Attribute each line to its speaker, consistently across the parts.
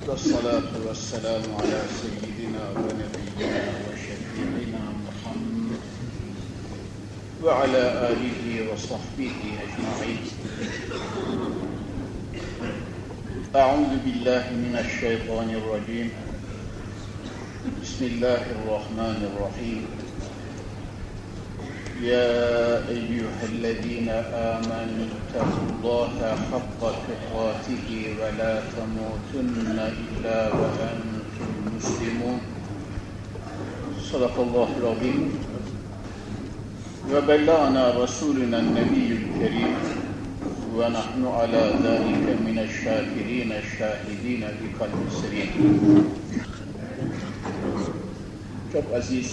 Speaker 1: والصلاة والسلام على سيدنا ونبينا وشفيعنا محمد وعلى آله وصحبه أجمعين. أعوذ بالله من الشيطان الرجيم. بسم الله الرحمن الرحيم. يا أيها الذين آمنوا اتقوا الله حق تقاته ولا تموتن إلا وأنتم مسلمون. صدق الله العظيم. وبلغنا رسولنا النبي الكريم ونحن على ذلك من الشاكرين الشاهدين بقلب سليم. Çok aziz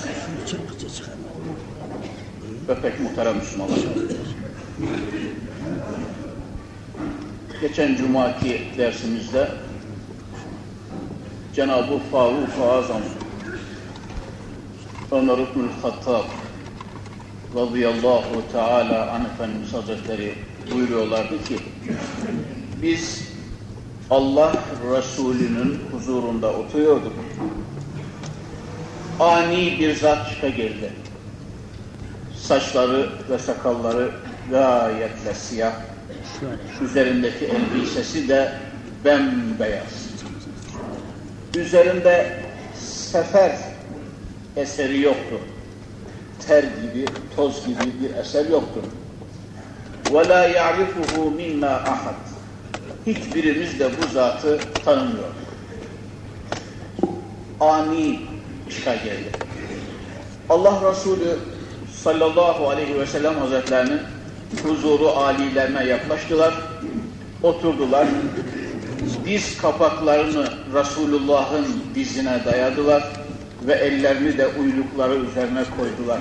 Speaker 1: ve pek muhterem Müslümanlar. Geçen cumaki dersimizde Cenab-ı Faruk-ı Azam Ömer İbnül Hattab radıyallahu teala anh Efendimiz Hazretleri buyuruyorlardı ki biz Allah Resulü'nün huzurunda oturuyorduk. Ani bir zat çıka geldi. Saçları ve sakalları gayetle siyah, üzerindeki elbisesi de bembeyaz. Üzerinde sefer eseri yoktu. Ter gibi, toz gibi bir eser yoktu. وَلَا يَعْرِفُهُ مِنَّا أَحَدٍ. Hiçbirimiz de bu zatı tanımıyor. Ani çıka geldi. Allah Resulü sallallahu aleyhi ve sellem Hazretlerinin huzuru âlilerine yaklaştılar, oturdular, diz kapaklarını Resulullah'ın dizine dayadılar ve ellerini de uylukları üzerine koydular.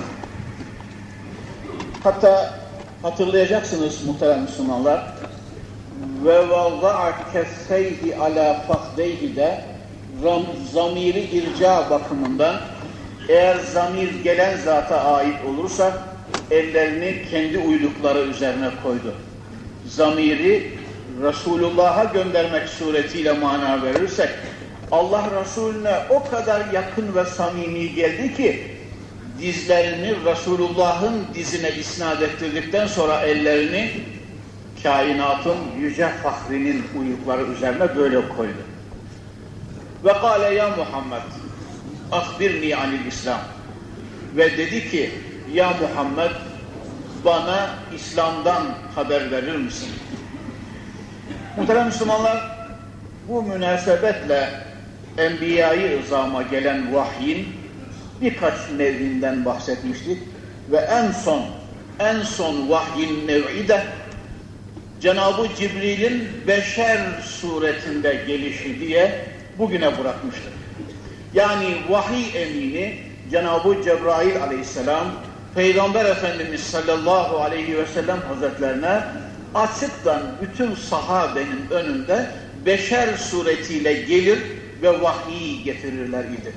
Speaker 1: Hatta hatırlayacaksınız muhterem Müslümanlar, ve vâzâ'a keffeyhi alâ fahdeyhi de zamiri irca bakımından eğer zamir gelen zata ait olursa ellerini kendi uylukları üzerine koydu. Zamiri Resulullah'a göndermek suretiyle mana verirsek Allah Resulüne o kadar yakın ve samimi geldi ki dizlerini Resulullah'ın dizine isnat ettirdikten sonra ellerini kainatın yüce fahrinin uylukları üzerine böyle koydu. Ve kâle ya Muhammed akbirni anil İslam. Ve dedi ki ya Muhammed bana İslam'dan haber verir misin? Muhterem Müslümanlar, bu münasebetle Enbiya-i İzam'a gelen vahyin birkaç nevinden bahsetmiştik ve en son vahyin nev'i de Cenab-ı Cibril'in beşer suretinde gelişi diye bugüne bırakmıştık. Yani vahiy emini Cenab-ı Cebrail aleyhisselam Peygamber Efendimiz sallallahu aleyhi ve sellem hazretlerine açıktan bütün sahabenin önünde beşer suretiyle gelir ve vahiy getirirler idi.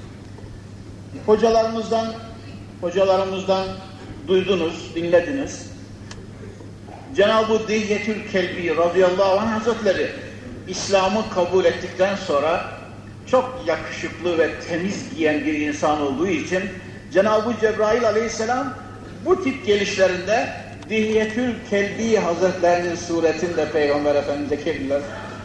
Speaker 1: Hocalarımızdan duydunuz, dinlediniz. Cenab-ı Dihyetül Kelbi radıyallahu anh hazretleri İslam'ı kabul ettikten sonra çok yakışıklı ve temiz giyen bir insan olduğu için Cenab-ı Cebrail aleyhisselam bu tip gelişlerinde Dihyetül Kelbi Hazretlerinin suretinde Peygamber Efendimiz'e geldiler.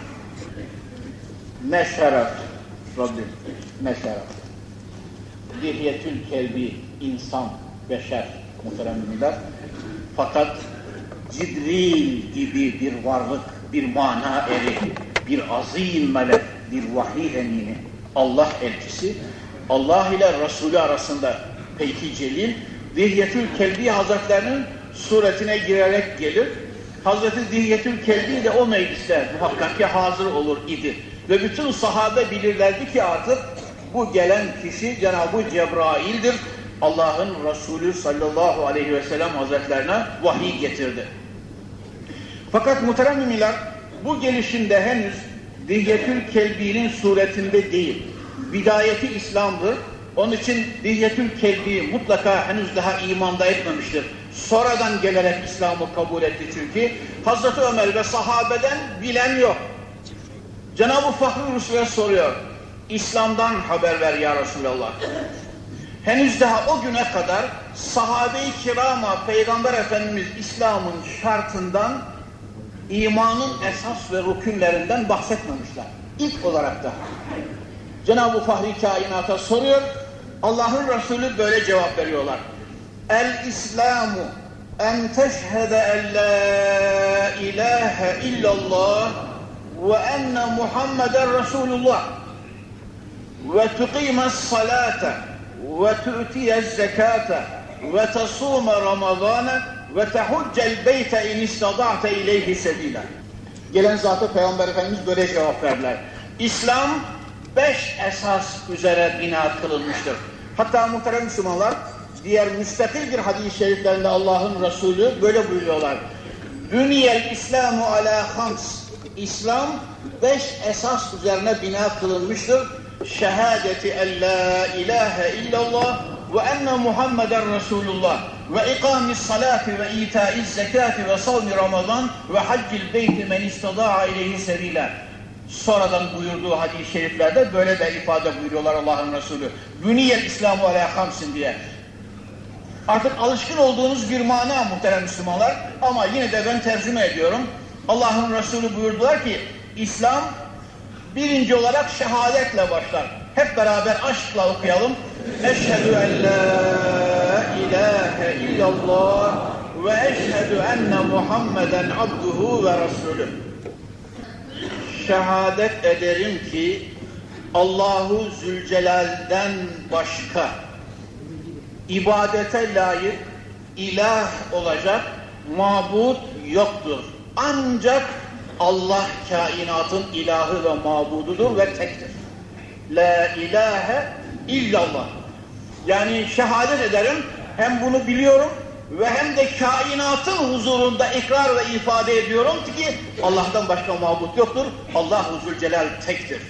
Speaker 1: Ne şeref Rabbim, ne şeref. Dihyetül Kelbi insan, beşer muhterem müminler. Fakat Cibril gibi bir varlık, bir mana eri, bir azim melek, bir vahiy emini, Allah elçisi, Allah ile Resulü arasında peyki celil, Dihyetül Kelbi Hazretlerinin suretine girerek gelir. Hazreti Dihyetül Kelbi de o mecliste muhakkak ki hazır olur idi. Ve bütün sahabe bilirlerdi ki artık bu gelen kişi Cenab-ı Cebrail'dir. Allah'ın Resulü sallallahu aleyhi ve sellem Hazretlerine vahiy getirdi. Fakat muhterem müminler, bu gelişinde henüz Dihyetül Kelbi'nin suretinde değil. Bidayeti İslam'dır. Onun için Dihyetül Kelbi mutlaka henüz daha imanda etmemiştir. Sonradan gelerek İslam'ı kabul etti çünkü. Hazreti Ömer ve sahabeden bilen yok. Cenab-ı Fahri Ruslu'ya soruyor, İslam'dan haber ver ya Resulallah. Henüz daha o güne kadar sahabe-i kirama Peygamber Efendimiz İslam'ın şartından, imanın esas ve rükünlerinden bahsetmemişler. İlk olarak da Cenab-ı Fahri kainata soruyor, Allah'ın Resulü böyle cevap veriyorlar. El-İslamu en teşhede en la ilahe illallah ve enne Muhammeden Resulullah ve tuqimes salate ve tu'tiyez zekate ve tasume ramazane ve tehuccel beyte in istada'te ileyhi sebila. Gelen zat-ı Peygamber Efendimiz böyle cevap verdiler. İslam 5 esas üzere bina kılınmıştır. Hatta muhterem Müslümanlar, diğer müstakil bir hadis-i şeriflerinde Allah'ın Resulü böyle buyuruyorlar. Büniyel İslamu ala hams. İslam 5 esas üzerine bina kılınmıştır. Şehadeti en la ilahe illallah ve enne Muhammeden Resulullah ve ikamis salati ve itaiz zekati ve savmi ramazan ve haccil beyti men istada'a ileyhi sebila. Sonradan buyurduğu hadis-i şeriflerde böyle de ifade buyuruyorlar Allah'ın Resulü. Büniyel İslamu ala hamsin diye. Artık alışkın olduğunuz bir mana muhterem Müslümanlar, ama yine de ben tercüme ediyorum. Allah'ın Resulü buyurdular ki İslam birinci olarak şehadetle başlar. Hep beraber aşkla okuyalım. Eşhedü en la ilahe illallah ve eşhedü enne Muhammeden abduhu ve resulü. Şehadet ederim ki Allahu Zülcelal'den başka ibadete layık ilah olacak mabut yoktur. Ancak Allah kainatın ilahı ve mabududur ve tektir. La ilahe illallah. Yani şehadet ederim, hem bunu biliyorum ve hem de kainatın huzurunda ikrar ve ifade ediyorum ki Allah'tan başka mabut yoktur. Allah-u Zülcelal tektir.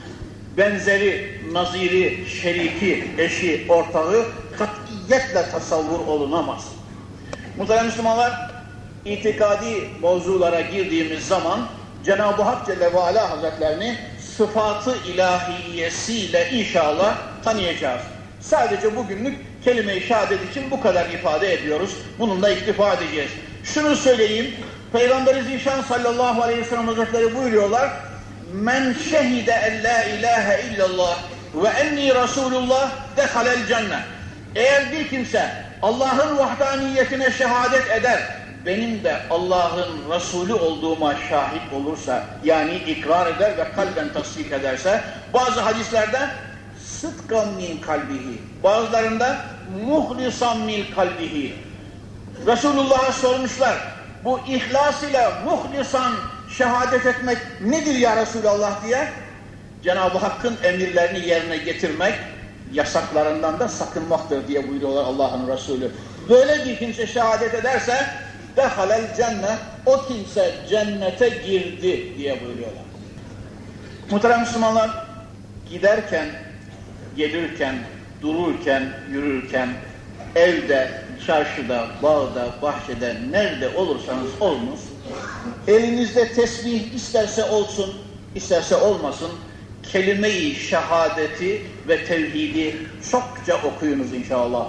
Speaker 1: Benzeri, naziri, şeriki, eşi, ortağı katiyetle tasavvur olunamaz. Muhterem Müslümanlar, itikadi mevzulara girdiğimiz zaman Cenab-ı Hak Celle ve Ala Hazretlerini sıfatı ilahiyesiyle inşallah tanıyacağız. Sadece bugünlük kelime-i şehadet için bu kadar ifade ediyoruz. Bununla iktifa edeceğiz. Şunu söyleyeyim, Peygamber-i Zişan sallallahu aleyhi ve sellem Hazretleri buyuruyorlar, men şehide en la ilahe illallah ve enni Resulullah dehalel cennet. Eğer bir kimse Allah'ın vahdaniyetine şehadet eder, benim de Allah'ın Resulü olduğuma şahit olursa, yani ikrar eder ve kalben tasdik ederse, bazı hadislerde sıdkan min kalbihi, bazılarında muhlisan min kalbihi. Resulullah'a sormuşlar, bu ihlas ile muhlisan şehadet etmek nedir ya Resulallah diye. Cenab-ı Hakk'ın emirlerini yerine getirmek, yasaklarından da sakınmaktır diye buyuruyorlar Allah'ın Resulü. Böyle bir kimse şehadet ederse dehalel cennet, o kimse cennete girdi diye buyuruyorlar. Muhterem Müslümanlar, giderken, gelirken, dururken, yürürken, evde, çarşıda, bağda, bahçede, nerede olursanız olunuz, elinizde tesbih isterse olsun, isterse olmasın, kelime-i şehadeti ve tevhidi çokça okuyunuz inşallah.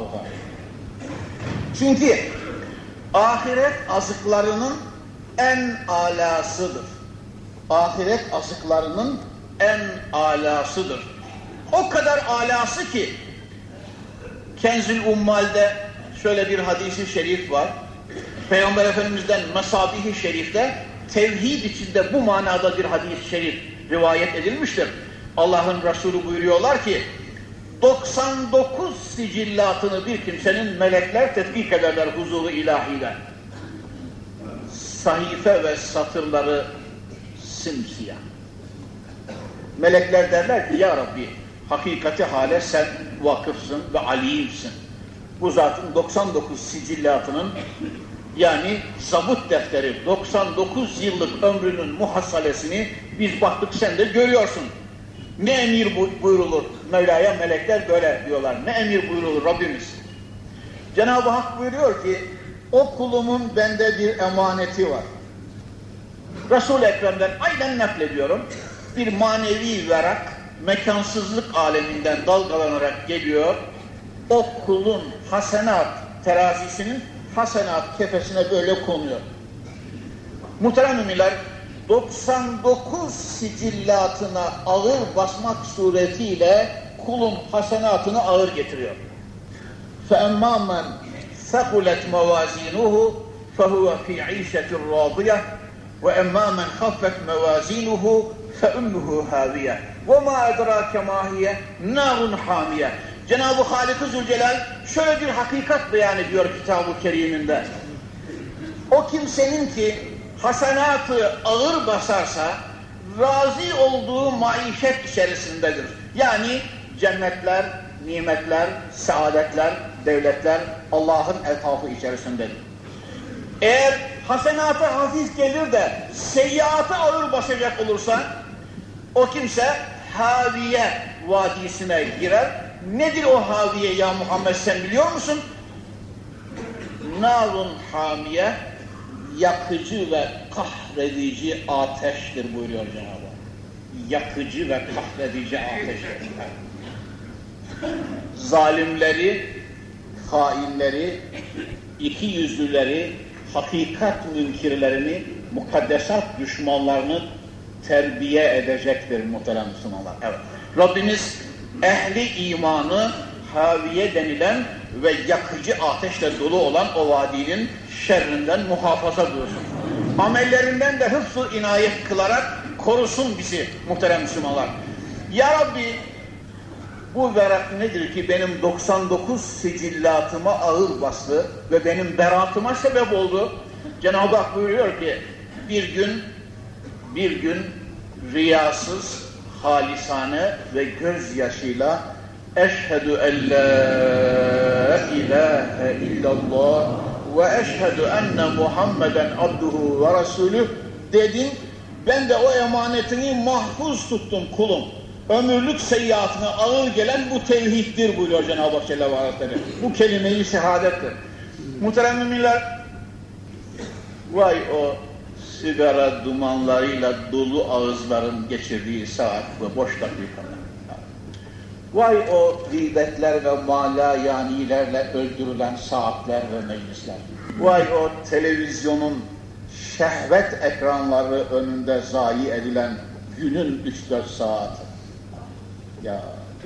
Speaker 1: Çünkü ahiret azıklarının en alasıdır. Ahiret azıklarının en alasıdır. O kadar alası ki Kenzül Ummal'de şöyle bir hadis-i şerif var. Peygamber Efendimiz'den Mesabih-i Şerif'te tevhid içinde bu manada bir hadis-i şerif rivayet edilmiştir. Allah'ın Resulü buyuruyorlar ki 99 sicillatını bir kimsenin melekler tetkik ederler huzuru ilahide. Sahife ve satırları simsiyah. Melekler derler ki ya Rabbi, hakikati hale sen vakıfsın ve alimsin. Bu zatın 99 sicillatının, yani zabıt defteri, 99 yıllık ömrünün muhassalesini biz baktık, sen de görüyorsun. Ne emir buyrulur Mevla'ya, melekler böyle diyorlar. Ne emir buyrulur Rabbimiz? Cenab-ı Hak buyuruyor ki o kulumun bende bir emaneti var. Resul-i Ekrem'den aynen naklediyorum. bir manevi verak, mekansızlık aleminden dalgalanarak geliyor. O kulun hasenat terazisinin hasenat kefesine böyle konuyor. Muhterem müminler, 99 sicillatına ağır basmak suretiyle kulun hasenatını ağır getiriyor. فَاَمَّا مَنْ ثَقُلَتْ مَوَازِينُهُ فَهُوَ فِي عِيشَةٍ رَاضِيَةٍ وَاَمَّا مَنْ خَفَّتْ مَوَازِينُهُ فَاُمُّهُ هَاوِيَةٍ وَمَا اَدْرَاكَ مَا هِيَ نَارٌ حَامِيَةٍ. Cenab-ı Halik-i Zülcelal şöyle bir hakikat beyan ediyor Kitab-ı Kerim'inde. O kimsenin ki hasenatı ağır basarsa razı olduğu maişet içerisindedir. Yani cennetler, nimetler, saadetler, devletler Allah'ın eltafı içerisindedir. Eğer hasenatı hafif gelir de seyyiatı ağır basacak olursa o kimse haviye vadisine girer. Nedir o haviye ya Muhammed, sen biliyor musun? Narun hamiye, yakıcı ve kahredici ateştir buyuruyor Cenab-ı Hak. Yakıcı ve kahredici ateştir. Zalimleri, hainleri, ikiyüzlüleri, hakikat münkirlerini, mukaddesat düşmanlarını terbiye edecektir muhterem Müslümanlar. Evet. Rabbimiz ehli imanı haviye denilen ve yakıcı ateşle dolu olan o vadinin şerrinden muhafaza buyursun. Amellerinden de hıfz-ı inayet kılarak korusun bizi muhterem Müslümanlar. Ya Rabbi, bu verak nedir ki benim 99 sicillatıma ağır bastı ve benim beratıma sebep oldu? Cenab-ı Hak buyuruyor ki bir gün riyasız, halisane ve gözyaşıyla eşhedü en la ilahe illallah ve eşhedü enne Muhammeden abduhu ve resulüh dedin. Ben de o emanetini mahfuz tuttum kulum. Ömürlük seyyiatına ağır gelen bu tevhiddir buyuruyor Cenab-ı Hak Celle ve Hazretleri. Bu kelime-i şehadettir. Muhterem müminler, vay o sigara dumanlarıyla dolu ağızların geçirdiği saat ve boş dakikalar. Vay o gıybetler ve malayanilerle öldürülen saatler ve meclisler. Vay o televizyonun şehvet ekranları önünde zayi edilen günün 3-4 saati. Ya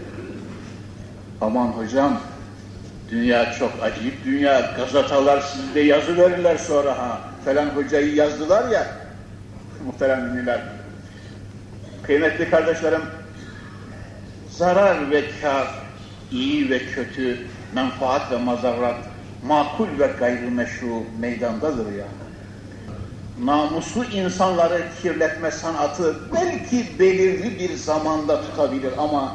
Speaker 1: aman hocam, dünya çok acayip dünya, gazetalar sizde yazı verirler sonra ha. Falan hocayı yazdılar ya, muhterem müminler. Kıymetli kardeşlerim, zarar ve kar, iyi ve kötü, menfaat ve mazarrat, makul ve gayrimeşru meydandadır ya. Namuslu insanları kirletme sanatı belki belirli bir zamanda tutabilir ama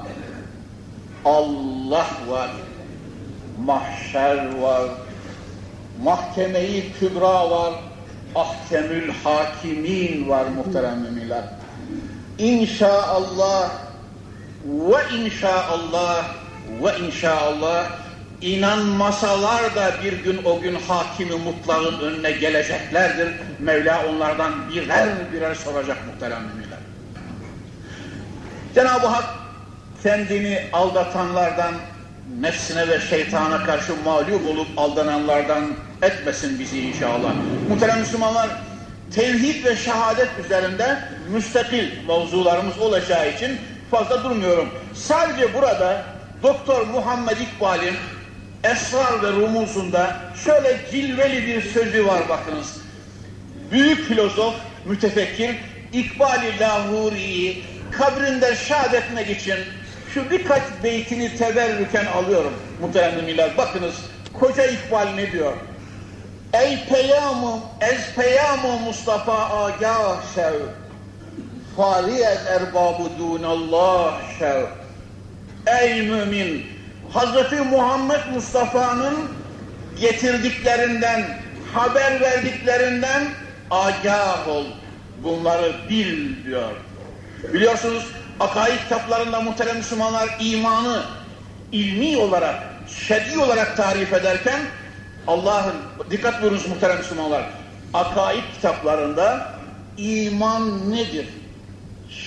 Speaker 1: Allah var, mahşer var, mahkeme-i kübra var, ahkemül hakimin var muhterem müminler. İnşaallah ve inşaallah ve inşaallah İnanmasalar da bir gün o gün hakimi mutlağın önüne geleceklerdir. Mevla onlardan birer birer soracak muhterem müminler. Cenab-ı Hak kendini aldatanlardan, nefsine ve şeytana karşı mağlup olup aldananlardan etmesin bizi inşallah. Muhterem Müslümanlar, tevhid ve şehadet üzerinde müstakil mevzularımız olacağı için fazla durmuyorum. Sadece burada Doktor Muhammed İkbal'in Esrar ve Rumuz'unda şöyle cilveli bir sözü var bakınız. Büyük filozof, mütefekkir İkbal-i Lahuri'yi kabrinde şad etmek için şu birkaç beytini teberrüken alıyorum muhterem müminler. Bakınız koca İkbal ne diyor? Ey peyamı, ez peyamı Mustafa agah şev, fari ez erbabı dunallah şev. Ey mümin, Hazreti Muhammed Mustafa'nın getirdiklerinden, haber verdiklerinden agah ol, bunları bil diyor. Biliyorsunuz akaid kitaplarında muhterem Müslümanlar imanı ilmi olarak, şer'i olarak tarif ederken Allah'ın, dikkat buyurunuz muhterem Müslümanlar, akaid kitaplarında iman nedir?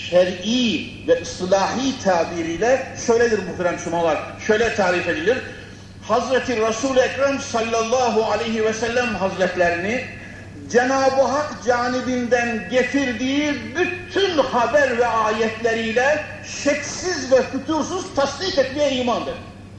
Speaker 1: şer'i ve ıslahi tabiriyle şöyledir muhterem Müslümanlar, şöyle tarif edilir. Hazreti Resul-i Ekrem sallallahu aleyhi ve sellem hazretlerini Cenab-ı Hak canibinden getirdiği bütün haber ve ayetleriyle şeksiz ve fütursuz tasdik etmeye imandır.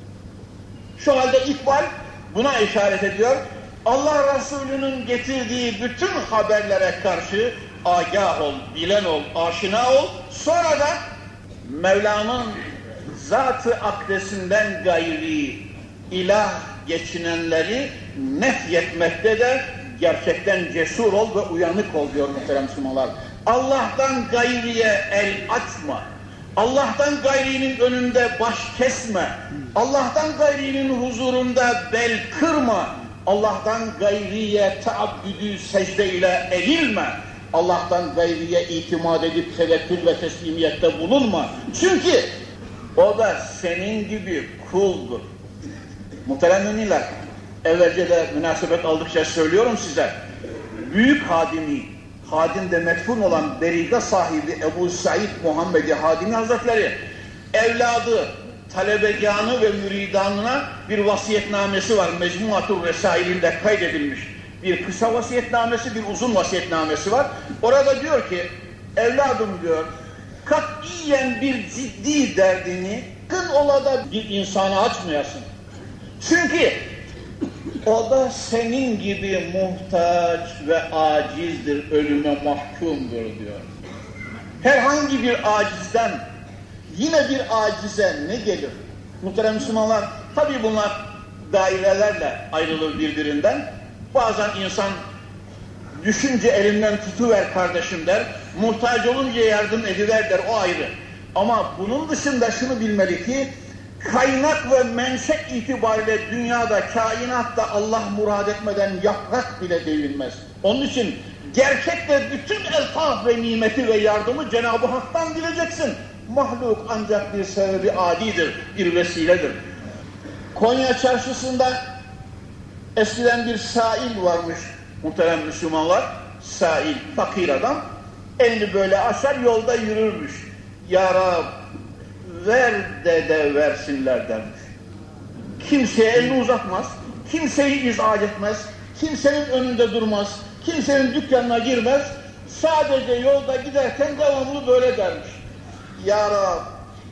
Speaker 1: Şu halde ikbal buna işaret ediyor. Allah Resulü'nün getirdiği bütün haberlere karşı agah ol, bilen ol, aşina ol. Sonra da Mevla'nın zat-ı akdesinden gayri ilah geçinenleri nefyetmekte de gerçekten cesur ol ve uyanık ol diyor muhterem Müslümanlar. Allah'tan gayriye el açma. Allah'tan gayrinin önünde baş kesme. Allah'tan gayrinin huzurunda bel kırma. Allah'tan gayriye taabbüdü secde ile eğilme. Allah'tan gayriye itimat edip tevekkül ve teslimiyette bulunma. Çünkü o da senin gibi kuldur. Muhterem müminler, evvelce de münasebet aldıkça söylüyorum size. Büyük hadimi, hadim de metfun olan Beriga sahibi Ebu Said Muhammed-i Hadimi Hazretleri, evladı, talebeganı ve müridanına bir vasiyetnamesi var. Mecmuatur Resail'inde kaydedilmiş. Bir kısa vasiyetnamesi, bir uzun vasiyetnamesi var. Orada diyor ki, evladım diyor, katiyen bir ciddi derdini kın ola da bir insana açmayasın. Çünkü o da senin gibi muhtaç ve acizdir, ölüme mahkumdur diyor. Herhangi bir acizden yine bir acize ne gelir? Muhterem Müslümanlar, tabii bunlar dairelerle ayrılır birbirinden. Bazen insan düşünce elinden tutuver kardeşim der, muhtaç olunca yardım ediver der, o ayrı. Ama bunun dışında şunu bilmeli ki, kaynak ve menşek itibariyle dünyada, kainatta Allah murad etmeden yaprak bile devinmez. Onun için gerçekte bütün eltaf ve nimeti ve yardımı Cenab-ı Hak'tan bileceksin. Mahluk ancak bir sebebi adidir, bir vesiledir. Konya çarşısında eskiden bir sail varmış muhterem Müslümanlar. Sail, fakir adam. Elini böyle açar, yolda yürürmüş. Ya Rab, ver de versinler dermiş. Kimseye elini uzatmaz, kimseyi izah etmez, kimsenin önünde durmaz, kimsenin dükkanına girmez, sadece yolda giderken devamlı böyle dermiş. Ya Rab,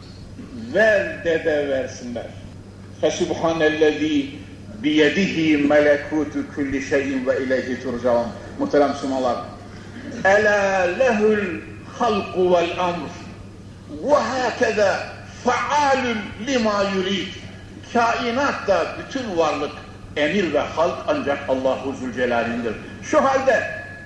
Speaker 1: ver de versinler. Fesubhanellezî biyedihi melekûtü kulli şeyin ve ileyhi turcaun. Muhterem Müslümanlar, elâ lehul halku vel amr ve hâkeza fa'alun lima yurid. Kainatta bütün varlık, emir ve halk ancak Allah-u Zülcelal'indir. Şu halde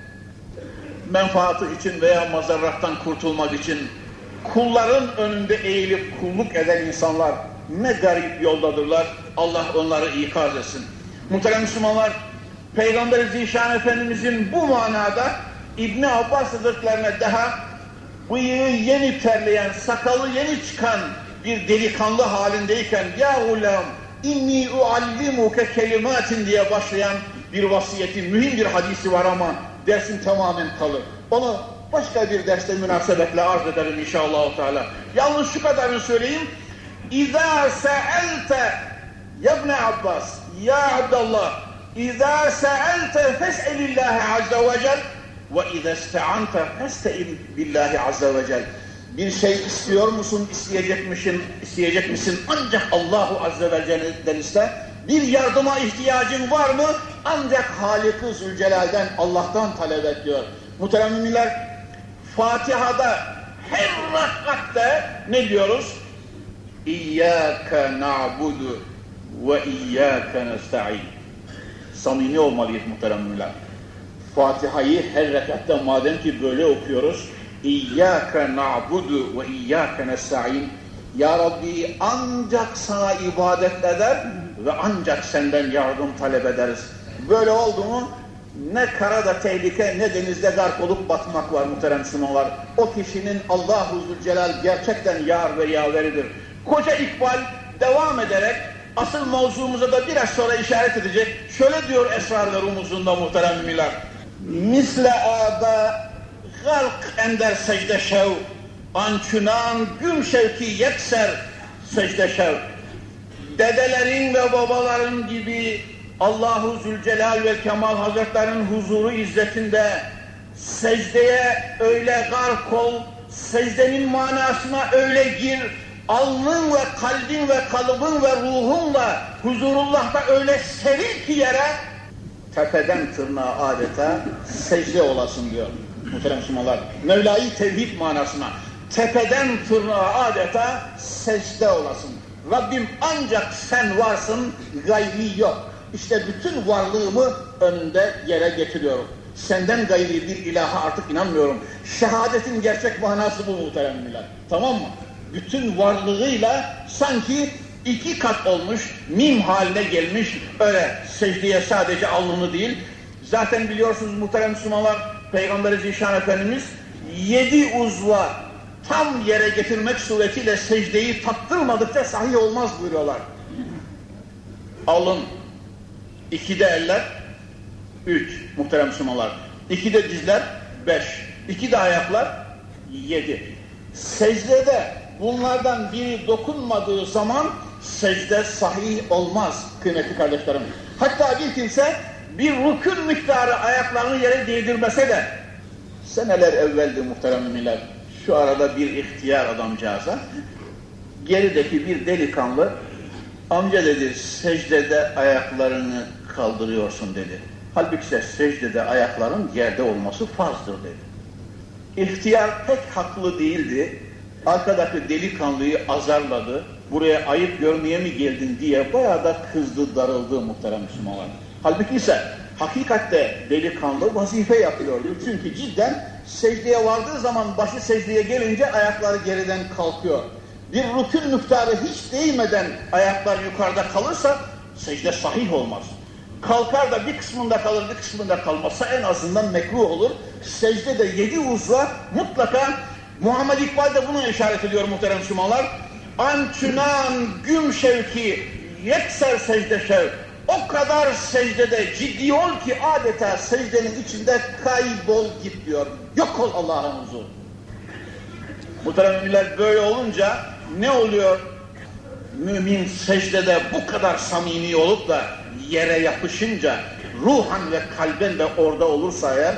Speaker 1: menfaatı için veya mazarrattan kurtulmak için kulların önünde eğilip kulluk eden insanlar ne garip yoldadırlar. Allah onları ikaz etsin. Muhterem Müslümanlar, Peygamber-i Zişan Efendimizin bu manada İbn Abbas Hazretlerine daha bıyığı yeni terleyen, sakalı yeni çıkan bir delikanlı halindeyken ya ulam inni uallimuke kelimatin diye başlayan bir vasiyeti, mühim bir hadisi var ama dersin tamamen kalır. Onu başka bir derste münasebetle arz ederim inşallah Teala. Yalnız şu kadarını söyleyeyim. İzâ se'elte ya İbn Abbas, ya Abdallah, İzâ se'elte fes'elillâhe azze ve cel ve izâ iste'ante feste'in billahi azze ve cel. Bir şey istiyor musun, isteyecek misin? Ancak Allahu azze ve celle'den iste. Bir yardıma ihtiyacın var mı? Ancak Halik-i Zülcelal'den, Allah'tan talep et diyor. Muhterem müminler, Fatiha'da her rakatta ne diyoruz? İyyâke na'budu ve iyyâke nesta'in. Samimi olmalıyız muhterem müminler. Fatiha'yı her rekatta madem ki böyle okuyoruz, İyyâke na'budu ve iyyâke nesta'in. Ya Rabbi, ancak sana ibadet eder ve ancak senden yardım talep ederiz. Böyle oldu mu ne karada tehlike ne denizde garp olup batmak var muhterem Müslümanlar. O kişinin Allah-u Zülcelal gerçekten yar ve yaveridir. Koca İkbal devam ederek asıl mevzumuza da biraz sonra işaret edecek. Şöyle diyor Esrar ve Rumuzunda muhterem müminler. Misle âbâ galk ender secde şev Ançunan güm şevki yekser secde şevk. Dedelerin ve babaların gibi Allahu Zülcelal ve Kemal Hazretlerinin huzuru izzetinde secdeye öyle gark ol, secdenin manasına öyle gir, alnın ve kalbin ve kalıbın ve ruhunla huzurullah'ta öyle seril ki yere, tepeden tırnağa adeta secde olasın diyor muhterem Müslümanlar. Mevla-i Tevhid manasına tepeden tırnağa adeta secde olasın. Rabbim ancak sen varsın, gayri yok. İşte bütün varlığımı önünde yere getiriyorum. Senden gayri bir ilaha artık inanmıyorum. Şehadetin gerçek manası bu muhterem millet. Tamam mı? Bütün varlığıyla sanki 2 kat olmuş, mim haline gelmiş, öyle secdeye sadece alnını değil. Zaten biliyorsunuz muhterem Müslümanlar, Peygamber-i Zişan Efendimiz 7 uzva tam yere getirmek suretiyle secdeyi tattırmadıkça sahih olmaz buyuruyorlar. Alın, 2'de eller, 3 muhterem Müslümanlar, 2'de dizler, 5, 2'de ayaklar, 7. Secdede bunlardan biri dokunmadığı zaman secde sahih olmaz kıymetli kardeşlerim. Hatta bir kimse bir rükün miktarı ayaklarını yere değdirmese de, seneler evveldi muhterem müminler, şu arada bir ihtiyar adamcağıza gerideki bir delikanlı, amca dedi, secdede ayaklarını kaldırıyorsun dedi. Halbuki ise secdede ayakların yerde olması farzdır dedi. İhtiyar pek haklı değildi. Arkadaki delikanlıyı azarladı. Buraya ayıp görmeye mi geldin diye bayağı da kızdı, darıldı muhterem Müslümanlar. Halbuki ise hakikatte delikanlı vazife yapıyordu. Çünkü cidden secdeye vardığı zaman başı secdeye gelince ayakları geriden kalkıyor. Bir rükün miktarı hiç değmeden ayaklar yukarıda kalırsa secde sahih olmaz. Kalkar da bir kısmında kalır, bir kısmında kalmazsa en azından mekruh olur. Secdede 7 uzva mutlaka, Muhammed İkbal de buna işaret ediyor muhterem Müslümanlar. Ançunan güm şevki yekser secde şevk. O kadar secdede ciddi ol ki adeta secdenin içinde kaybol git diyor. Yok ol Allah'ın huzuru. Muhterem müminler, böyle olunca ne oluyor? Mümin secdede bu kadar samimi olup da yere yapışınca, ruhan ve kalben de orada olursa eğer,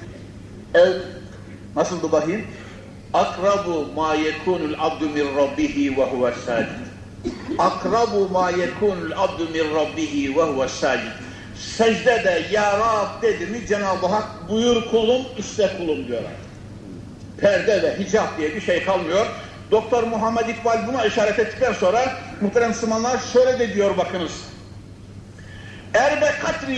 Speaker 1: nasıldı bakayım? Akrabu ma yekunul abdu min rabbihi ve huve sacid. Akrabu ma yekunul abdu min rabbihi ve huve sacid. Secdede ya Rab dedi mi Cenab-ı Hak buyur kulum, işte kulum diyorlar. Perde ve hicap diye bir şey kalmıyor. Doktor Muhammed İkbal buna işaret ettikten sonra muhterem Müslümanlar şöyle de diyor bakınız. Erbe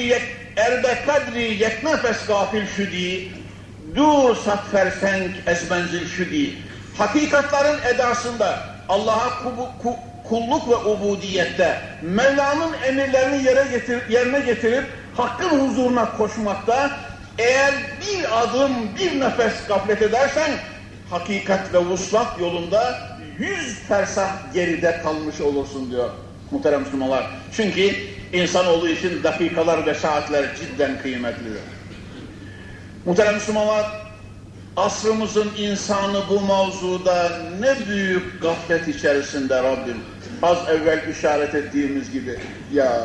Speaker 1: kadri yeknefes gafil şüdi, dur sat fersenk ezmenzil şüdi. Hakikatların edasında, Allah'a kulluk ve ubudiyette, Mevla'nın emirlerini yerine getirip Hakk'ın huzuruna koşmakta, eğer bir adım, bir nefes gaflet edersen, hakikat ve vuslat yolunda 100 fersah geride kalmış olursun diyor muhterem Müslümanlar. Çünkü insanoğlu için dakikalar ve saatler cidden kıymetlidir. Muhterem Müslümanlar, asrımızın insanı bu mevzuda ne büyük gaflet içerisinde Rabbim. Az evvel işaret ettiğimiz gibi ya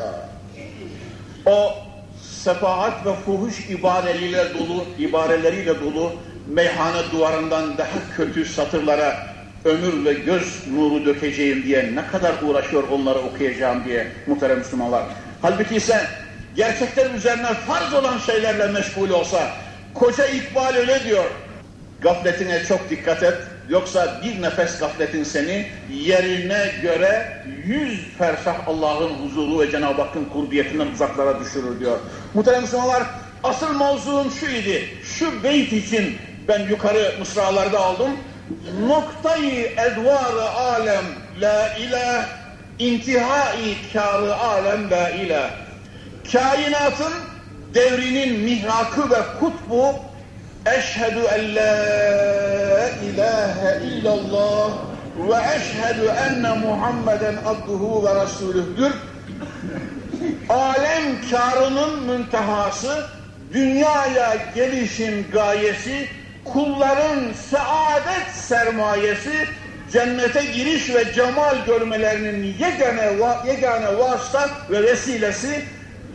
Speaker 1: o sefahat ve fuhuş ibareleriyle dolu meyhane duvarından daha kötü satırlara ömür ve göz nuru dökeceğim diye ne kadar uğraşıyor onları okuyacağım diye muhterem Müslümanlar. Halbuki ise gerçekler üzerine farz olan şeylerle meşgul olsa, koca İkbal öyle diyor, gafletine çok dikkat et, yoksa bir nefes gafletin seni yerine göre 100 fersah Allah'ın huzuru ve Cenab-ı Hakk'ın kurbiyetinden uzaklara düşürür diyor. Muhterem Müslümanlar, asıl mevzuum şu idi, şu beyt için ben yukarı mısralarda aldım. Noktayı edvar-ı alem la ilah, intihai kâr-ı alem la ilah. Kainatın devrinin mihrakı ve kutbu, eşhedü en la ilahe illallah ve eşhedü enne Muhammeden abduhu ve rasulühdür. Alem kârının müntehası, dünyaya gelişin gayesi, kulların saadet sermayesi, cennete giriş ve cemal görmelerinin yegane vasıta ve vesilesi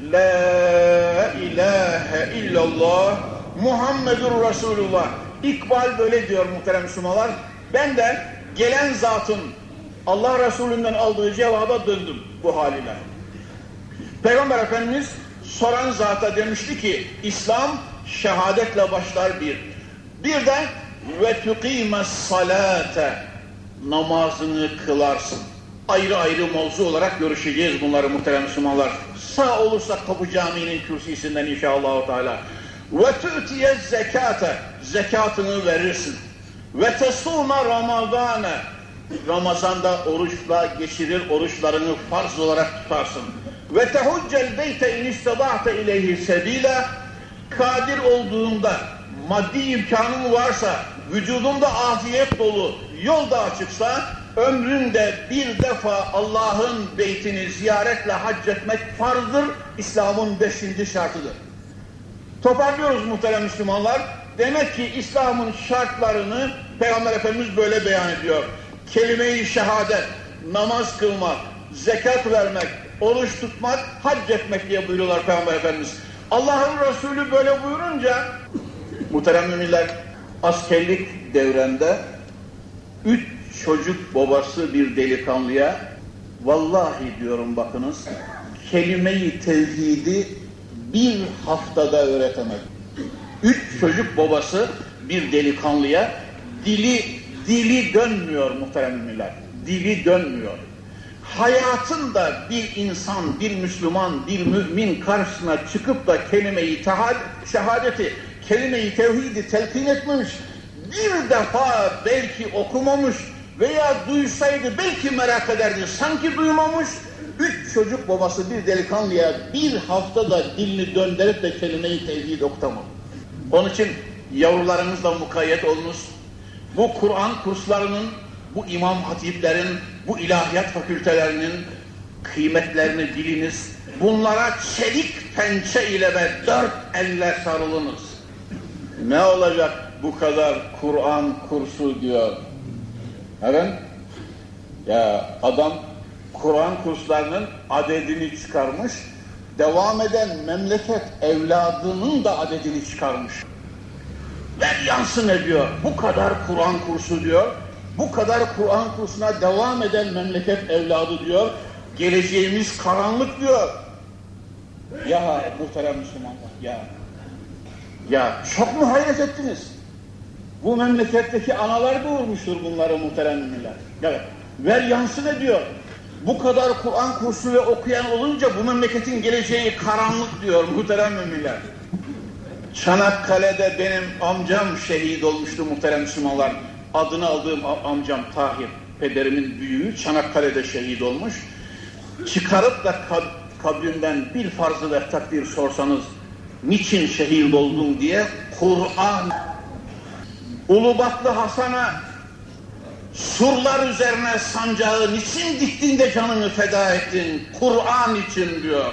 Speaker 1: La ilahe illallah Muhammedur Resulullah. İkbal böyle diyor muhterem Müslümanlar. Ben de gelen zatın Allah Resulü'nden aldığı cevaba döndüm bu haliyle. Peygamber Efendimiz soran zata demişti ki İslam şehadetle başlar bir. Bir de ve tuqimes salate, namazını kılarsın. Ayrı ayrı mevzu olarak görüşeceğiz bunları muhterem Müslümanlar. Sağ olursak Kapı Camii'nin kürsüsünden inşallah Teala. Ve tu'tiye zekate, zekatını verirsin. Ve tesuma ramadane, Ramazan'da oruçla geçirir, oruçlarını farz olarak tutarsın. Ve tehuccel beyte in istada'te ileyhi sebila, kadir olduğunda, maddi imkanın varsa, vücudunda afiyet dolu, yolda açıksa, ömründe bir defa Allah'ın beytini ziyaretle hac etmek farzdır, İslam'ın 5. şartıdır. Toparlıyoruz muhterem Müslümanlar. Demek ki İslam'ın şartlarını Peygamber Efendimiz böyle beyan ediyor. Kelime-i şehadet, namaz kılmak, zekat vermek, oruç tutmak, hac etmek diye buyuruyorlar Peygamber Efendimiz. Allah'ın Resulü böyle buyurunca, muhterem müminler, askerlik devrende 3 çocuk babası bir delikanlıya, vallahi diyorum bakınız, kelime-i tevhidi bir haftada öğretemedi. 3 çocuk babası bir delikanlıya, dili dönmüyor muhterem müminler, dili dönmüyor. Hayatında bir insan, bir Müslüman, bir mümin karşısına çıkıp da kelime-i şehadeti, kelime-i tevhidi telkin etmemiş, bir defa belki okumamış veya duysaydı belki merak ederdi, sanki duymamış. 3 çocuk babası bir delikanlıya bir haftada dilini döndürüp de kelime-i tevhid okutamadı. Onun için yavrularınızla mukayyet olunuz. Bu Kur'an kurslarının, bu imam hatiplerin, bu ilahiyat fakültelerinin kıymetlerini biliniz. Bunlara çelik pençe ile ve 4 elle sarılınız. Ne olacak bu kadar Kur'an kursu diyor. Evet. Ya adam Kur'an kurslarının adedini çıkarmış, devam eden memleket evladının da adedini çıkarmış. Ver yansın ediyor. Bu kadar Kur'an kursu diyor. Bu kadar Kur'an kursuna devam eden memleket evladı diyor. Geleceğimiz karanlık diyor. Ya muhterem Müslümanlar ya çok mu hayret ettiniz? Bu memleketteki analar doğurmuştur bunları muhterem müminler. Evet. Ver yansın ediyor. Bu kadar Kur'an kursu ve okuyan olunca bu memleketin geleceği karanlık diyor muhterem müminler. Çanakkale'de benim amcam şehit olmuştu muhterem Müslümanlar. Adını aldığım amcam Tahir, pederimin büyüğü, Çanakkale'de şehit olmuş. Çıkarıp da kabrinden bir farz-ı ve takdir sorsanız, niçin şehit oldun diye, Kur'an. Ulubatlı Hasan'a surlar üzerine sancağı niçin diktin de canını feda ettin? Kur'an için diyor.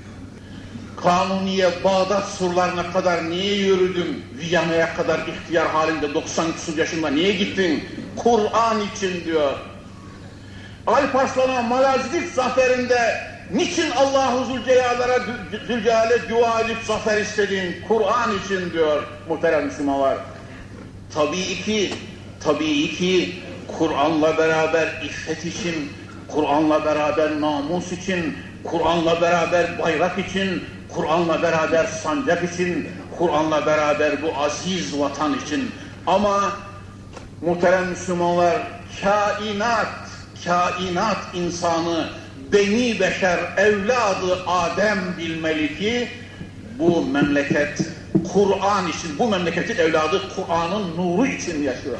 Speaker 1: Kanuniye Bağdat surlarına kadar niye yürüdün? Viyana'ya kadar ihtiyar halinde 90 küsur yaşında niye gittin? Kur'an için diyor. Alparslan'a Malazgirt zaferinde niçin Allah-u Zülcelal'e dua edip zafer istedin? Kur'an için diyor muhterem Müslümanlar. Tabii ki Kur'an'la beraber iffet için, Kur'an'la beraber namus için, Kur'an'la beraber bayrak için, Kur'an'la beraber sancak için, Kur'an'la beraber bu aziz vatan için. Ama muhterem Müslümanlar, kainat insanı, beni beşer, evladı Adem bilmeli ki bu memleket Kur'an için, bu memleketin evladı Kur'an'ın nuru için yaşıyor.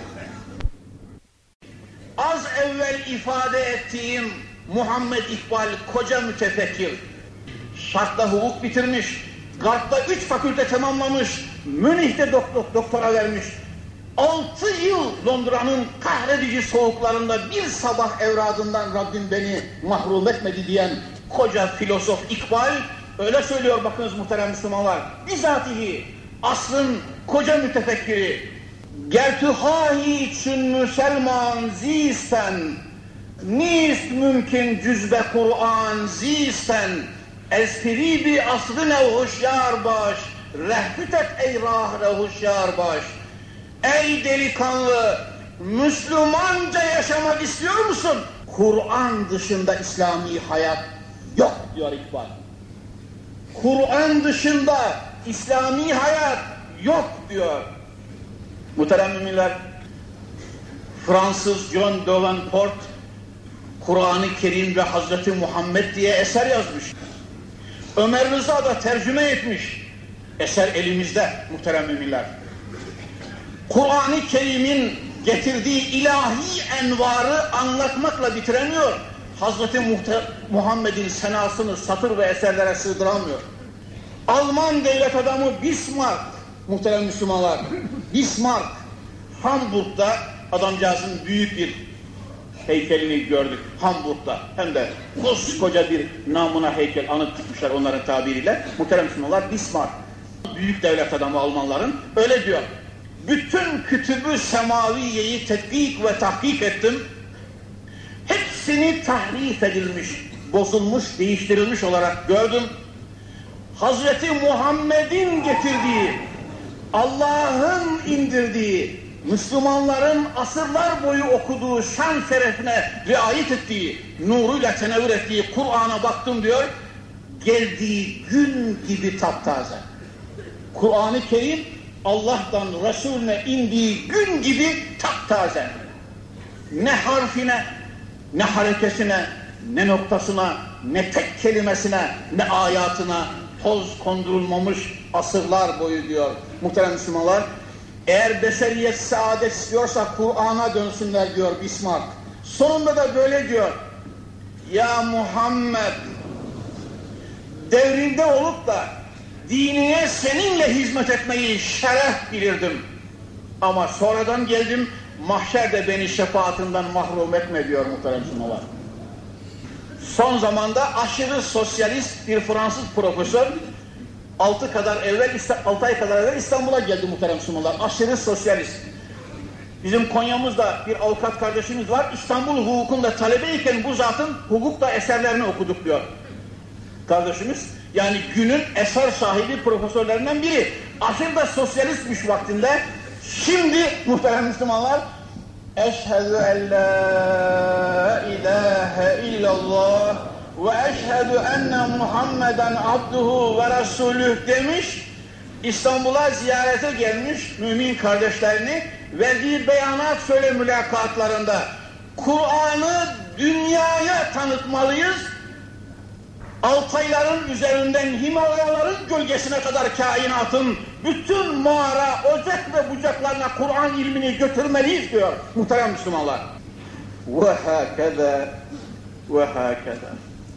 Speaker 1: Az evvel ifade ettiğim Muhammed İkbal koca mütefekkir, şartla hukuk bitirmiş, Garp'ta 3 fakülte tamamlamış, Münih'te doktora vermiş, 6 yıl Londra'nın kahredici soğuklarında bir sabah evradından Rabbim beni mahrum etmedi diyen koca filozof İkbal, öyle söylüyor bakınız muhterem Müslümanlar, bizatihi asrın koca mütefekkiri, Gertü hahi çün Müselman zisten, nist mümkün cüzbe Kur'an zisten, espiribi asrı ne hoşyar baş, rehbütet ey rahre hoşyar baş. Ey delikanlı, Müslümanca yaşamak istiyor musun? Kur'an dışında İslami hayat yok diyor İkbal. Kur'an dışında İslami hayat yok diyor. Muhterem müminler, Fransız John Davenport Kur'an-ı Kerim ve Hazreti Muhammed diye eser yazmış. Ömer Rıza da tercüme etmiş. Eser elimizde muhterem müminler. Kur'an-ı Kerim'in getirdiği ilahi envarı anlatmakla bitiremiyor. Hazreti Muhammed'in senasını satır ve eserlere sığdıramıyor. Alman devlet adamı Bismarck, muhterem Müslümanlar, Bismarck, Hamburg'da adamcağızın büyük bir heykelini gördük Hamburg'da. Hem de koskoca bir namına heykel anıt tutmuşlar onların tabiriyle. Muhterem Müslümanlar, Bismarck, büyük devlet adamı Almanların, öyle diyor. Bütün kütübü semaviyeyi tetkik ve tahkik ettim. Hepsini tahrif edilmiş, bozulmuş, değiştirilmiş olarak gördüm. Hazreti Muhammed'in getirdiği, Allah'ın indirdiği, Müslümanların asırlar boyu okuduğu, şan şerefine riayet ettiği, nuruyla tenevvür ettiği Kur'an'a baktım diyor, geldiği gün gibi taptaze. Kur'an-ı Kerim Allah'tan Resulüne indiği gün gibi taptaze. Ne harfine, ne harekesine, ne noktasına, ne tek kelimesine, ne ayatına toz kondurulmamış asırlar boyu diyor. Muhterem Müslümanlar, eğer beşeriyet saadet istiyorsa Kur'an'a dönsünler diyor Bismarck. Sonunda da böyle diyor. Ya Muhammed, devrinde olup da dinine seninle hizmet etmeyi şeref bilirdim. Ama sonradan geldim, mahşerde beni şefaatinden mahrum etme diyor muhterem Müslümanlar. Son zamanda aşırı sosyalist bir Fransız profesör 6 ay kadar evvel İstanbul'a geldi muhterem Müslümanlar. Aşırı sosyalist. Bizim Konya'mızda bir avukat kardeşimiz var. İstanbul hukukunda talebeyken bu zatın hukukta eserlerini okuduk diyor. Kardeşimiz, yani günün eser sahibi profesörlerinden biri. Aşırı da sosyalistmiş vaktinde. Şimdi muhterem Müslümanlar, Eşhedü en la ilahe illallah ve eşhedü enne Muhammeden abduhu ve resulüh demiş. İstanbul'a ziyarete gelmiş mümin kardeşlerini verdiği beyanat şöyle mülakatlarında. Kur'an'ı dünyaya tanıtmalıyız. Altayların üzerinden Himalayaların gölgesine kadar kainatın bütün mağara, ocak ve bucaklarına Kur'an ilmini götürmeliyiz diyor muhterem Müslümanlar. Ve hakeza, ve hakeza.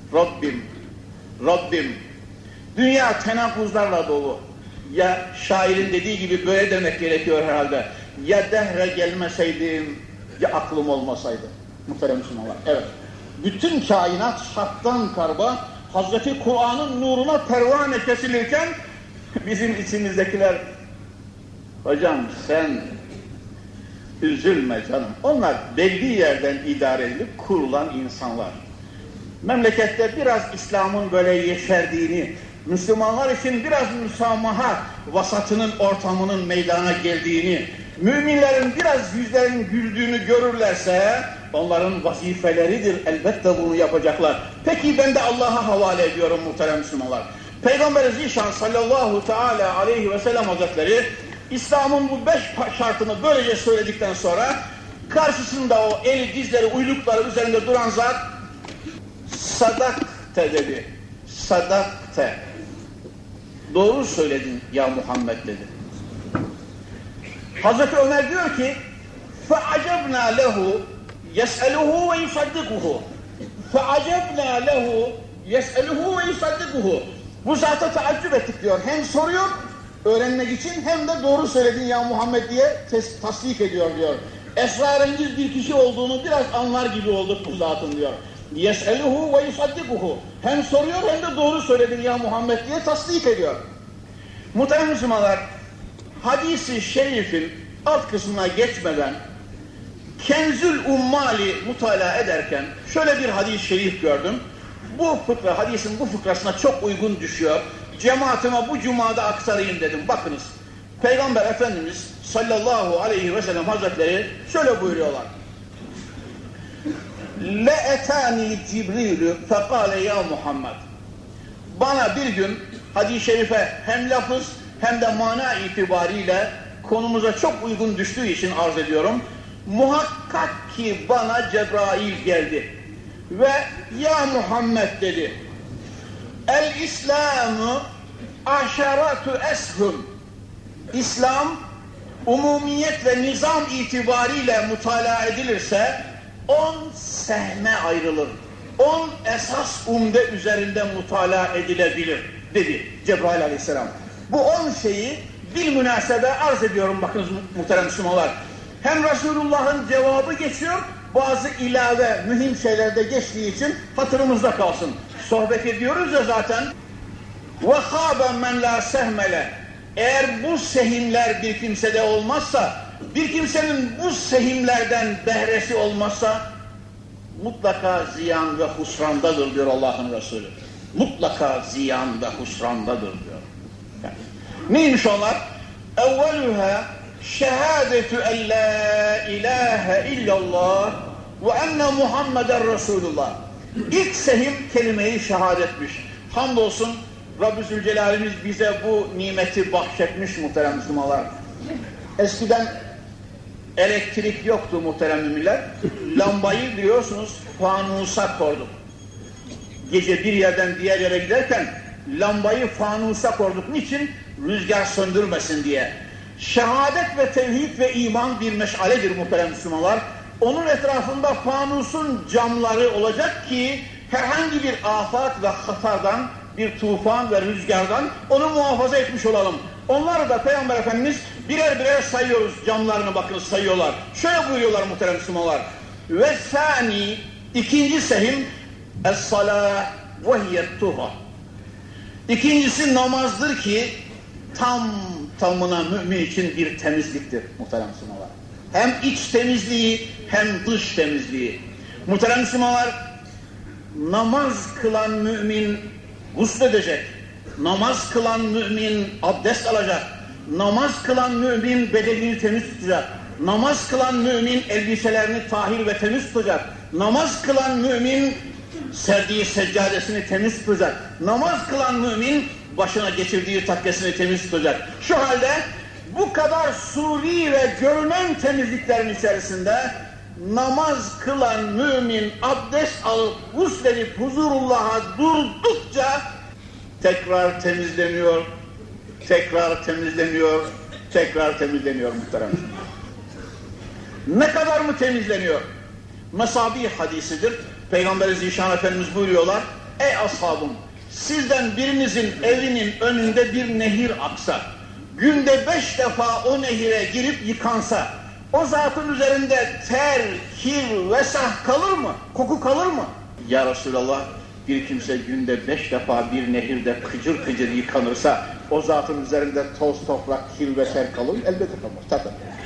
Speaker 1: Rabbim, dünya tenakkuzlarla dolu. Ya şairin dediği gibi böyle demek gerekiyor herhalde. Ya dehre gelmeseydim, ya aklım olmasaydı. Muhterem Müslümanlar, evet. Bütün kainat şarttan karba, Hazreti Kur'an'ın nuruna pervane kesilirken bizim içimizdekiler, hocam sen üzülme canım. Onlar belli yerden idare edilip kurulan insanlar. Memlekette biraz İslam'ın böyle yeşerdiğini, Müslümanlar için biraz müsamaha vasatının ortamının meydana geldiğini, müminlerin biraz yüzlerinin güldüğünü görürlerse onların vazifeleridir, elbette bunu yapacaklar. Peki ben de Allah'a havale ediyorum muhterem Müslümanlar. Peygamber-i Zişan sallallahu teala aleyhi ve sellem hazretleri İslam'ın bu 5 şartını böylece söyledikten sonra karşısında o eli dizleri uylukları üzerinde duran zat sadakte dedi. Sadakte. Doğru söyledin ya Muhammed dedi. Hazreti Ömer diyor ki فَعَجَبْنَا لَهُ يَسْأَلُهُ وَيُصَدِّقُهُ فَعَجَبْنَا لَهُ يَسْأَلُهُ وَيُصَدِّقُهُ. Bu zata taaccüp ettik diyor. Hem soruyor öğrenmek için hem de doğru söyledin ya Muhammed diye tasdik ediyor diyor. Esrarengiz bir kişi olduğunu biraz anlar gibi olduk bu zatın diyor. يَسْأَلُهُ وَيُصَدِّقُهُ. Hem soruyor hem de doğru söyledin ya Muhammed diye tasdik ediyor. Muhterem Müslümanlar, hadis-i şerifin alt kısmına geçmeden Kenzül Ummal'i mutala ederken şöyle bir hadis-i şerif gördüm. Bu fıkra, hadisin bu fıkrasına çok uygun düşüyor. Cemaatime bu cumada aktarayım dedim. Bakınız, Peygamber Efendimiz sallallahu aleyhi ve sellem Hazretleri şöyle buyuruyorlar. لَاَتَانِي Cibrilü fekale ya Muhammed. Bana bir gün hadis-i şerife hem lafız hem de mana itibariyle konumuza çok uygun düştüğü için arz ediyorum. Muhakkak ki bana Cebrail geldi ve ya Muhammed dedi. El-İslamu aşaratu eshum. İslam umumiyet ve nizam itibariyle mutala edilirse 10 sehme ayrılır. 10 esas umde üzerinde mutala edilebilir dedi Cebrail aleyhisselam. Bu 10 şeyi bilmünasebe arz ediyorum bakınız muhterem Müslümanlar. Hem Resulullah'ın cevabı geçiyor, bazı ilave mühim şeylerde geçtiği için hatırımızda kalsın. Sohbet ediyoruz ya zaten. وَخَابَ مَنْ لَا سَهْمَلَ. Eğer bu sehimler bir kimsede olmazsa, bir kimsenin bu sehimlerden behresi olmazsa, mutlaka ziyan ve husrandadır diyor Allah'ın Resulü. Mutlaka ziyan ve husrandadır diyor. Yani, neymiş onlar? اَوَّلُهَا şehadetü en la ilahe illallah ve enne Muhammeden Resulullah. İlk sehim kelime-i şehadetmiş. Hamdolsun Rabbü Zülcelal'imiz bize bu nimeti bahşetmiş muhterem Müslümanlar. Eskiden elektrik yoktu muhterem müminler. Lambayı biliyorsunuz fanusa korduk. Gece bir yerden diğer yere giderken lambayı fanusa korduk. Niçin? Rüzgar söndürmesin diye. Şehadet ve tevhid ve iman bir meşaledir muhterem Müslümanlar. Onun etrafında fanusun camları olacak ki herhangi bir afat ve hatardan, bir tufan ve rüzgardan onu muhafaza etmiş olalım. Onları da Peygamber Efendimiz birer birer sayıyoruz, camlarını bakınız sayıyorlar. Şöyle buyuruyorlar muhterem Müslümanlar. Ve sani, ikinci sehim es-salâh ve hiyet-tuhâ. İkincisi namazdır ki tamına mümin için bir temizliktir muhterem Müslümanlar. Hem iç temizliği hem dış temizliği. Muhterem Müslümanlar, namaz kılan mümin gusledecek, namaz kılan mümin abdest alacak, namaz kılan mümin bedenini temiz tutacak, namaz kılan mümin elbiselerini tahir ve temiz tutacak, namaz kılan mümin serdiği seccadesini temiz tutacak, namaz kılan mümin başına geçirdiği takkesini temiz tutacak. Şu halde bu kadar suri ve görünen temizliklerin içerisinde namaz kılan mümin abdest alıp gusledip huzurullah'a durdukça tekrar temizleniyor, tekrar temizleniyor, tekrar temizleniyor muhterem. Ne kadar mı temizleniyor? Mesabi hadisidir. Peygamber-i Zişan Efendimiz buyuruyorlar. Ey ashabım, sizden birinizin evinin önünde bir nehir aksa, günde 5 defa o nehire girip yıkansa, o zatın üzerinde ter, kir, vesah kalır mı? Koku kalır mı? Ya Resulallah, bir kimse günde 5 defa bir nehirde kıcır kıcır yıkanırsa, o zatın üzerinde toz, toprak, kir ve ter kalır mı? Elbette kalmaz. Tabii.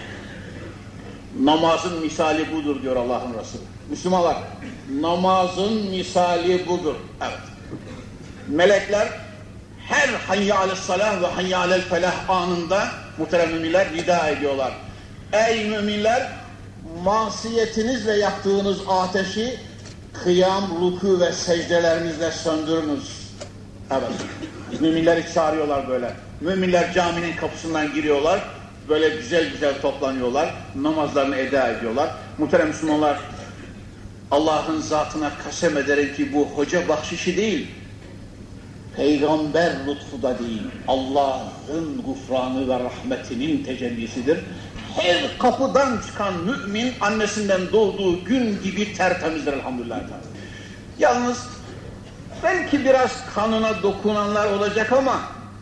Speaker 1: Namazın misali budur diyor Allah'ın Resulü. Müslümanlar, namazın misali budur. Evet. Melekler her hayya aleyhissalah ve hayya alel felah anında muhterem müminler nida ediyorlar. Ey müminler, masiyetinizle yaktığınız ateşi kıyam, ruku ve secdelerinizle söndürünüz. Evet. Müminleri çağırıyorlar böyle. Müminler caminin kapısından giriyorlar. Böyle güzel güzel toplanıyorlar. Namazlarını eda ediyorlar. Muhterem Müslümanlar, Allah'ın zatına kasem ederim ki bu hoca bahşişi değil, peygamber lütfu da değil, Allah'ın gufranı ve rahmetinin tecellisidir. Her kapıdan çıkan mümin annesinden doğduğu gün gibi tertemizdir elhamdülillah. Yalnız belki biraz kanına dokunanlar olacak ama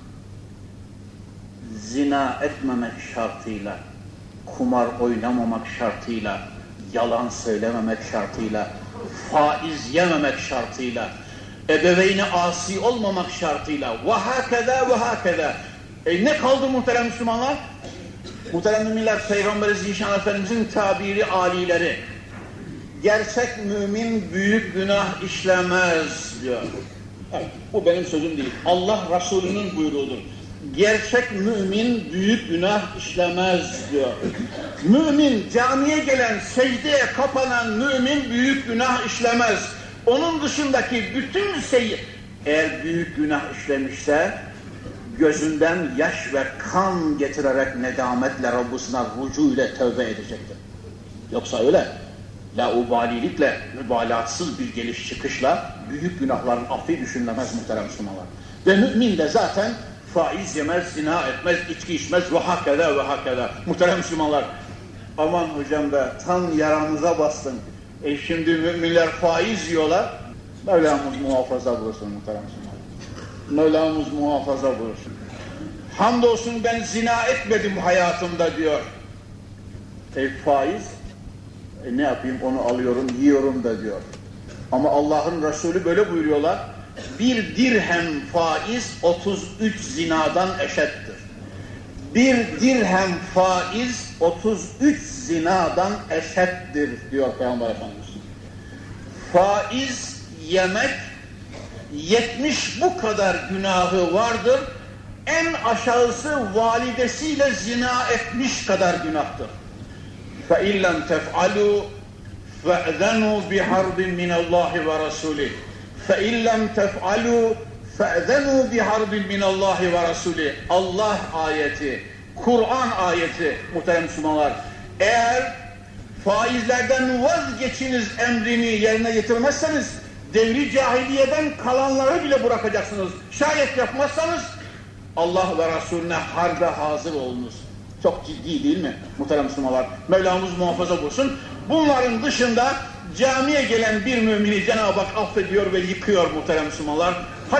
Speaker 1: zina etmemek şartıyla, kumar oynamamak şartıyla, yalan söylememek şartıyla, faiz yememek şartıyla, ebeveyne asi olmamak şartıyla ve hakeza ve hakeza. Ne kaldı muhterem Müslümanlar? Muhterem müminler, Peygamber-i Zişan Efendimizin tabiri âlileri, gerçek mümin büyük günah işlemez diyor. Evet, bu benim sözüm değil. Allah Resulü'nün buyruğudur. Gerçek mümin büyük günah işlemez diyor. Mümin, camiye gelen, secdeye kapanan mümin büyük günah işlemez. Onun dışındaki bütün eğer büyük günah işlemişse, gözünden yaş ve kan getirerek nedametle Rabbusuna rücu ile tövbe edecektir. Yoksa öyle laubalilikle, mübalağatsız bir geliş çıkışla büyük günahların affi düşünülemez muhterem Müslümanlar. Ve mümin de zaten faiz yemez, zina etmez, içki içmez ve hakeda ve hakeda. Muhterem Müslümanlar, aman hocam be, tam yaramıza bastın. Şimdi müminler faiz yiyorlar. Mevlamız muhafaza buyursun muhterem Müslümanlar. Mevlamız muhafaza buyursun. Hamdolsun ben zina etmedim hayatımda diyor. Faiz, ne yapayım onu alıyorum, yiyorum da diyor. Ama Allah'ın Resulü böyle buyuruyorlar. Bir dirhem faiz 33 zinadan eşittir. Bir dirhem faiz 33 zinadan eşittir diyor Peygamber Efendimiz. Faiz yemek 70 bu kadar günahı vardır. En aşağısı validesiyle zina etmiş kadar günahtır. فَاِنْ لَمْ تَفْعَلُوا فَاَذَنُوا بِحَرْبٍ مِنَ اللّٰهِ وَرَسُولِهِ فَاِنْ لَمْ تَفْعَلُوا فَاَذَنُوا بِحَرْبٍ مِنَ اللّٰهِ وَرَسُولِهِ Allah ayeti, Kur'an ayeti muhterem Müslümanlar. Eğer faizlerden vazgeçiniz emrini yerine getirmezseniz devri cahiliyeden kalanları bile bırakacaksınız. Şayet yapmazsanız Allah ve Resulüne harbe hazır olunuz. Çok ciddi değil mi muhterem Müslümanlar? Mevlamız muhafaza buyursun. Bunların dışında camiye gelen bir mümini Cenab-ı Hak affediyor ve yıkıyor muhterem Müslümanlar.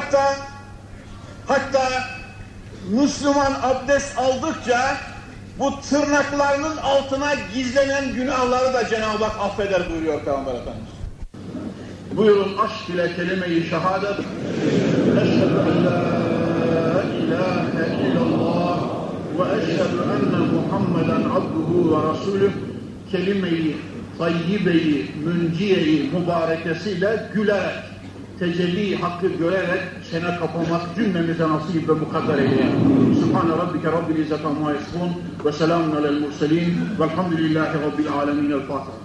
Speaker 1: Hatta Müslüman abdest aldıkça bu tırnaklarının altına gizlenen günahları da Cenab-ı Hak affeder buyuruyor Peygamber Efendimiz. Buyurun aşk ile kelime-i şehadet. Eşhedü en la ilahe illallah ve eşhedü enne Muhammeden abduhu ve rasulüh. Kelime-i tayyibe-i, münciye-i mübarekesiyle gülerek, tecelli hakkı görerek sene kapamak cümlemize nasip ve mukadder eyleyen. Subhane Rabbike Rabbil İzzet Amma Yasifun ve selamun alel murselin velhamdülillahi Rabbil Alemin. El Fatiha.